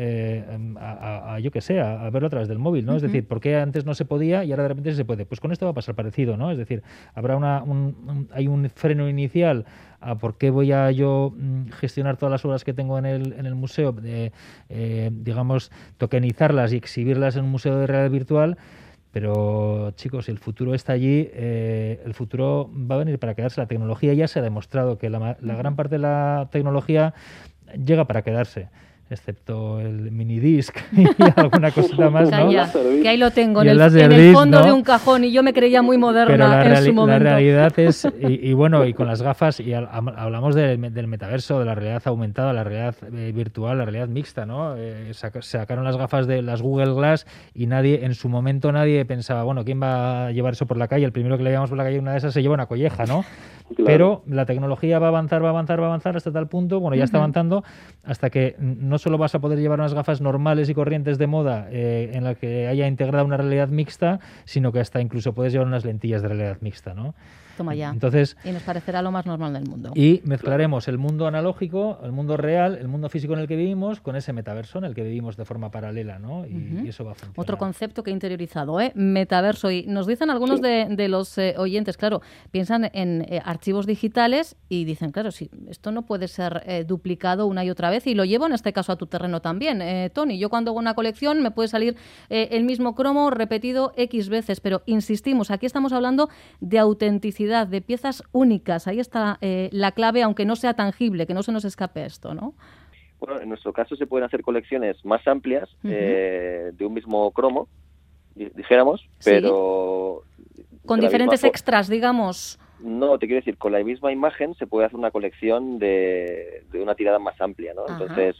yo que sé, a verlo a través del móvil, ¿no? Es decir, ¿por qué antes no se podía y ahora de repente sí se puede? Pues con esto va a pasar parecido, ¿no? Es decir, habrá hay un freno inicial a por qué voy a yo gestionar todas las obras que tengo en el museo, digamos, tokenizarlas y exhibirlas en un museo de realidad virtual. Pero, chicos, si el futuro está allí, el futuro va a venir para quedarse. La tecnología ya se ha demostrado que la gran parte de la tecnología llega para quedarse, excepto el minidisc y alguna cosita más, ¿no? Calla, que ahí lo tengo, Y en el el fondo, ¿no?, de ¿no? un cajón, y yo me creía muy moderna Pero en su momento. la realidad es, y bueno, y con las gafas, y hablamos del metaverso, de la realidad aumentada, la realidad virtual, la realidad mixta, ¿no? Sacaron las gafas de las Google Glass y en su momento nadie pensaba, bueno, ¿quién va a llevar eso por la calle? El primero que le llevamos por la calle una de esas se lleva una colleja, ¿no? Claro. Pero la tecnología va a avanzar hasta tal punto, bueno, ya está avanzando, hasta que no solo vas a poder llevar unas gafas normales y corrientes de moda en la que haya integrada una realidad mixta, sino que hasta incluso puedes llevar unas lentillas de realidad mixta, ¿no? Toma ya. Entonces, y nos parecerá lo más normal del mundo. Y mezclaremos el mundo analógico, el mundo real, el mundo físico en el que vivimos, con ese metaverso en el que vivimos de forma paralela, ¿no? Y eso va a funcionar. Otro concepto que he interiorizado, metaverso. Y nos dicen algunos de los oyentes, claro, piensan en archivos digitales y dicen, claro, sí, esto no puede ser duplicado una y otra vez, y lo llevo en este caso a tu terreno también, Tony. Yo cuando hago una colección me puede salir el mismo cromo repetido X veces, pero insistimos, aquí estamos hablando de autenticidad, de piezas únicas. Ahí está la clave, aunque no sea tangible, que no se nos escape esto, ¿no? Bueno, en nuestro caso se pueden hacer colecciones más amplias de un mismo cromo, dijéramos, pero... Con diferentes extras, digamos. No, te quiero decir, con la misma imagen se puede hacer una colección de una tirada más amplia, ¿no? Ajá. Entonces,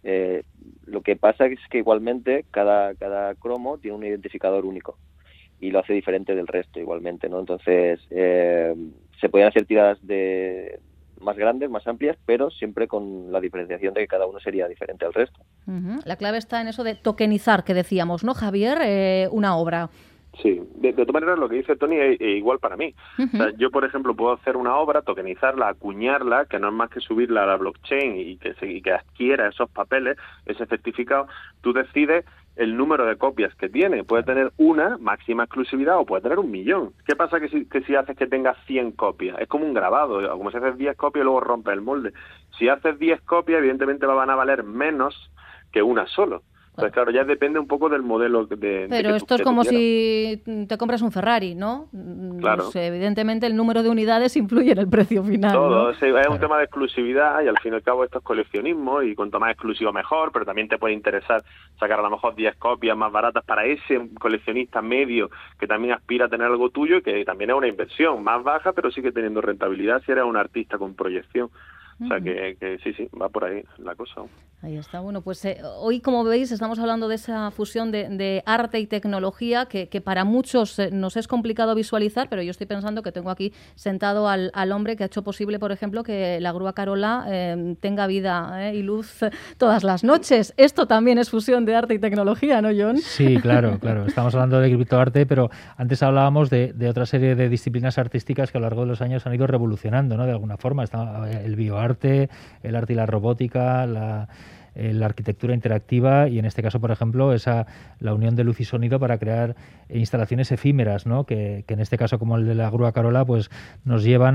lo que pasa es que igualmente cada cromo tiene un identificador único y lo hace diferente del resto igualmente, ¿no? Entonces, se pueden hacer tiradas más grandes, más amplias, pero siempre con la diferenciación de que cada uno sería diferente al resto. La clave está en eso de tokenizar, que decíamos, ¿no, Javier? Una obra. Sí, de todas maneras lo que dice Tony es igual para mí. O sea, yo, por ejemplo, puedo hacer una obra, tokenizarla, acuñarla, que no es más que subirla a la blockchain y que adquiera esos papeles, ese certificado. Tú decides el número de copias que tiene. Puede tener una máxima exclusividad o puede tener 1.000.000. ¿Qué pasa que si haces que tenga 100 copias? Es como un grabado, como si haces 10 copias y luego rompes el molde. Si haces 10 copias, evidentemente van a valer menos que una solo. Pues claro, ya depende un poco del modelo Pero esto es como si te compras un Ferrari, ¿no? Claro. Pues, evidentemente el número de unidades influye en el precio final, todo, ¿no? es un tema de exclusividad y al fin y al cabo esto es coleccionismo y cuanto más exclusivo mejor, pero también te puede interesar sacar a lo mejor 10 copias más baratas para ese coleccionista medio que también aspira a tener algo tuyo y que también es una inversión más baja, pero sigue teniendo rentabilidad si eres un artista con proyección. O sea que sí, va por ahí la cosa. Ahí está. Bueno, pues hoy, como veis, estamos hablando de esa fusión de arte y tecnología que para muchos nos es complicado visualizar, pero yo estoy pensando que tengo aquí sentado al hombre que ha hecho posible, por ejemplo, que la grúa Carola tenga vida y luz todas las noches. Esto también es fusión de arte y tecnología, ¿no, Jon? Sí, claro. Estamos hablando de criptoarte, pero antes hablábamos de otra serie de disciplinas artísticas que a lo largo de los años han ido revolucionando, ¿no? De alguna forma. Está el bioarte, el arte y la robótica, la arquitectura interactiva y en este caso, por ejemplo, la unión de luz y sonido para crear instalaciones efímeras, ¿no? Que en este caso, como el de la grúa Carola, pues nos llevan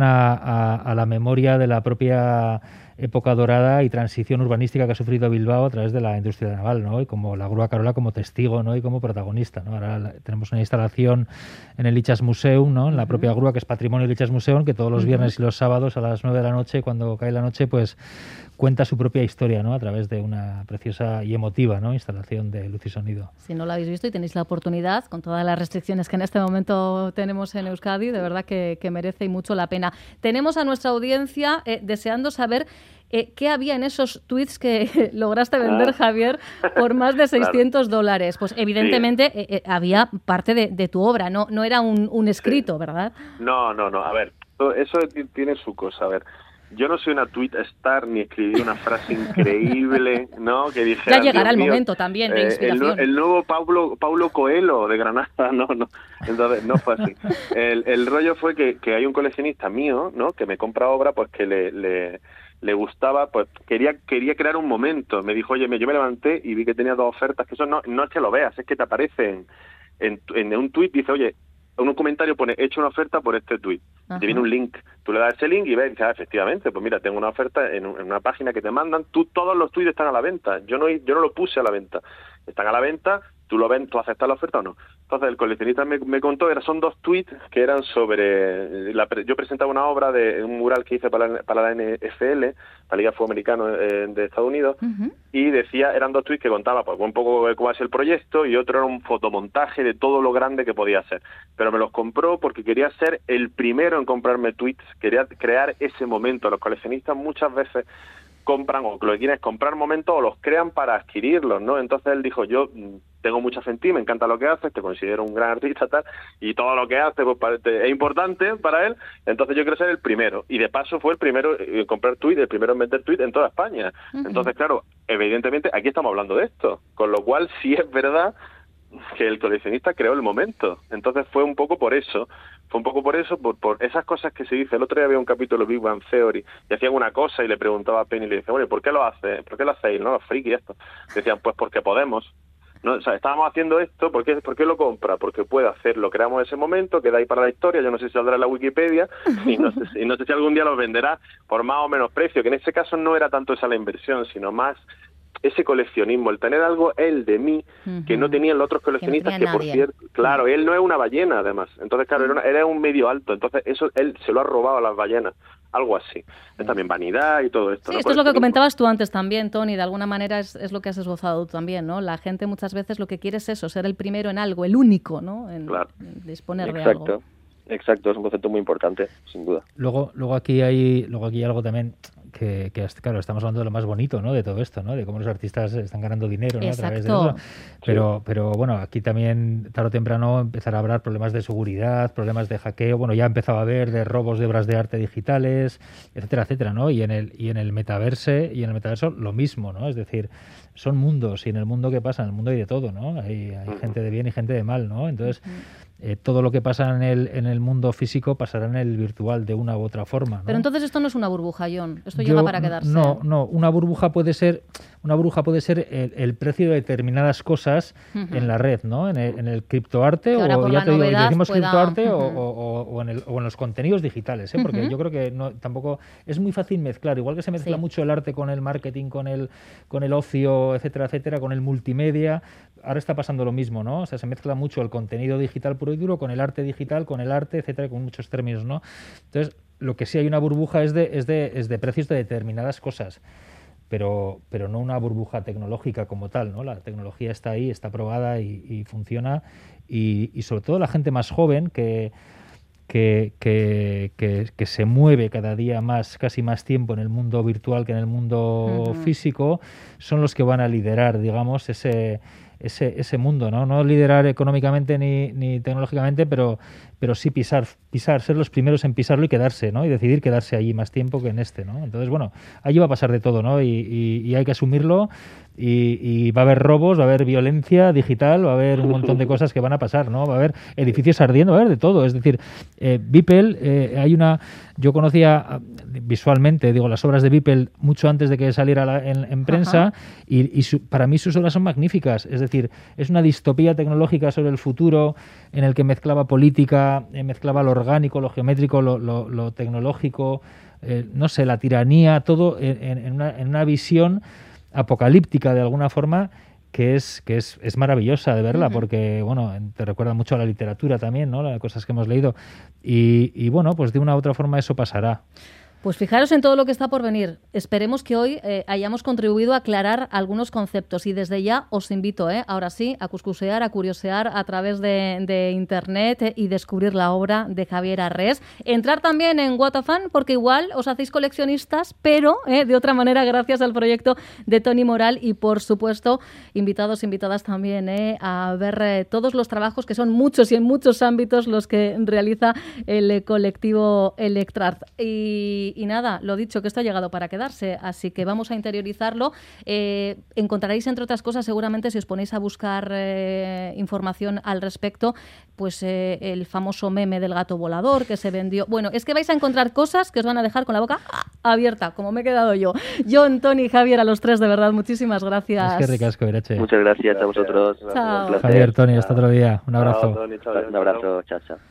a la memoria de la propia época dorada y transición urbanística que ha sufrido Bilbao a través de la industria naval, ¿no? Y como la grúa Carola como testigo, ¿no? Y como protagonista, ¿no? Ahora tenemos una instalación en el Lichas Museum, ¿no? En la propia grúa, que es patrimonio del Lichas Museum, que todos los viernes y los sábados a las 9 de la noche, cuando cae la noche, pues cuenta su propia historia, ¿no? A través de una preciosa y emotiva, ¿no? Instalación de luz y sonido. Si no lo habéis visto y tenéis la oportunidad, con todas las restricciones que en este momento tenemos en Euskadi, de verdad que merece mucho la pena. Tenemos a nuestra audiencia deseando saber qué había en esos tweets que lograste vender, Javier, por más de $600. Pues evidentemente había parte de tu obra, no era un escrito, ¿verdad? No. A ver, eso tiene su cosa. A ver, yo no soy una tweet star ni escribí una frase increíble, ¿no? Que dijera, ya llegará el momento también de inspiración. El nuevo Paulo Coelho de Granada, no. Entonces, no fue así. El rollo fue que hay un coleccionista mío, ¿no? Que me compra obra, pues que le gustaba, pues quería crear un momento. Me dijo, oye, yo me levanté y vi que tenía 2 ofertas, que eso no es que lo veas, es que te aparece en un tuit, dice, oye, en un comentario pone, he hecho una oferta por este tuit. Te viene un link, tú le das ese link y ves, y dices, efectivamente, pues mira, tengo una oferta en una página que te mandan, todos los tuits están a la venta, yo no lo puse a la venta, están a la venta, tú lo ves, tú aceptas la oferta o no. Entonces el coleccionista me contó, son 2 tweets que eran sobre, yo presentaba una obra de un mural que hice para la NFL, para la Liga de Fútbol Americano de Estados Unidos, y eran 2 tweets que contaban pues un poco cómo es el proyecto y otro era un fotomontaje de todo lo grande que podía ser. Pero me los compró porque quería ser el primero en comprarme tweets, quería crear ese momento. Los coleccionistas muchas veces compran, o lo que quieren es comprar momentos o los crean para adquirirlos, ¿no? Entonces él dijo, yo tengo mucha fe en ti, me encanta lo que haces, te considero un gran artista, tal, y todo lo que haces pues, es importante para él, entonces yo quiero ser el primero. Y de paso fue el primero en comprar tweet, el primero en vender tweet en toda España. Entonces, claro, evidentemente aquí estamos hablando de esto, con lo cual sí es verdad que el coleccionista creó el momento. Entonces fue un poco por eso, por esas cosas que se dice. El otro día había un capítulo de Big Bang Theory y hacían una cosa y le preguntaba a Penny y le decía, bueno, ¿por qué lo hace? ¿Por qué lo hacéis? ¿No? Los frikis esto. Decían, pues porque podemos. ¿No? O sea, estábamos haciendo esto, ¿por qué lo compra? Porque puede hacerlo, creamos ese momento, queda ahí para la historia, yo no sé si saldrá en la Wikipedia y no sé si algún día lo venderá por más o menos precio, que en ese caso no era tanto esa la inversión, sino más ese coleccionismo, el tener algo, él de mí, que no tenían los otros coleccionistas, que por cierto, claro, él no es una ballena además, entonces claro, era un medio alto, entonces eso él se lo ha robado a las ballenas, algo así. Es también vanidad y todo esto. Sí, ¿no? esto es lo que comentabas tú antes también, Tony, de alguna manera es lo que has esbozado tú también, ¿no? La gente muchas veces lo que quiere es eso, ser el primero en algo, el único, ¿no? En disponer de algo. Exacto, es un concepto muy importante, sin duda. Luego aquí hay algo también que claro, estamos hablando de lo más bonito, ¿no? De todo esto, ¿no? De cómo los artistas están ganando dinero, ¿no? A través de eso. Pero bueno, aquí también tarde o temprano empezará a haber problemas de seguridad, problemas de hackeo. Bueno, ya ha empezado a haber de robos de obras de arte digitales, etcétera, etcétera, ¿no? Y en el metaverso lo mismo, ¿no? Es decir, son mundos y en el mundo ¿qué pasa? En el mundo hay de todo, ¿no? Hay gente de bien y gente de mal, ¿no? Entonces todo lo que pasa en el mundo físico pasará en el virtual de una u otra forma, ¿no? Pero entonces esto no es una burbuja, Jon. Esto llega para quedarse. No. Una burbuja puede ser el precio de determinadas cosas en la red, ¿no? En el criptoarte, o ya te digo, decimos criptoarte, o en los contenidos digitales, ¿eh? Porque yo creo que tampoco es muy fácil mezclar, igual que se mezcla mucho el arte con el marketing, con el ocio, etcétera, con el multimedia. Ahora está pasando lo mismo, ¿no? O sea, se mezcla mucho el contenido digital puro y duro con el arte digital, con el arte, etcétera, con muchos términos, ¿no? Entonces, lo que sí hay una burbuja es de precios de determinadas cosas, pero no una burbuja tecnológica como tal, ¿no? La tecnología está ahí, está probada y funciona, y sobre todo la gente más joven que se mueve cada día casi más tiempo en el mundo virtual que en el mundo físico, son los que van a liderar, digamos, ese mundo, ¿no? No liderar económicamente ni tecnológicamente, pero sí pisar, ser los primeros en pisarlo y quedarse, ¿no? Y decidir quedarse allí más tiempo que en este, ¿no? Entonces, bueno, allí va a pasar de todo, ¿no? Y hay que asumirlo, y va a haber robos, va a haber violencia digital, va a haber un montón de cosas que van a pasar, ¿no? Va a haber edificios ardiendo, va a haber de todo. Es decir, Beeple, yo conocía visualmente, las obras de Beeple mucho antes de que saliera en prensa, y para mí sus obras son magníficas. Es decir, es una distopía tecnológica sobre el futuro en el que mezclaba política, mezclaba lo orgánico, lo geométrico, lo tecnológico, no sé, la tiranía, todo en una visión apocalíptica de alguna forma, que es maravillosa de verla, porque bueno, te recuerda mucho a la literatura también, ¿no? Las cosas que hemos leído, y bueno, pues de una u otra forma eso pasará. Pues fijaros en todo lo que está por venir. Esperemos que hoy hayamos contribuido a aclarar algunos conceptos, y desde ya os invito, ahora sí, a cuscusear, a curiosear a través de Internet y descubrir la obra de Javier Arrés. Entrar también en What a Fan, porque igual os hacéis coleccionistas, pero de otra manera gracias al proyecto de Toni Moral, y por supuesto invitados, invitadas también a ver todos los trabajos, que son muchos y en muchos ámbitos los que realiza el colectivo Electrart. Y nada, lo dicho, que esto ha llegado para quedarse, así que vamos a interiorizarlo. Encontraréis, entre otras cosas, seguramente, si os ponéis a buscar información al respecto, pues el famoso meme del gato volador que se vendió. Bueno, es que vais a encontrar cosas que os van a dejar con la boca abierta, como me he quedado yo. Jon, Toni, Javier, a los tres, de verdad, muchísimas gracias. Es que ricasco, Irache. Muchas gracias a vosotros. Chao. Javier, Toni, hasta otro día. Un abrazo. Chao, Toni, chao, Un abrazo, chao.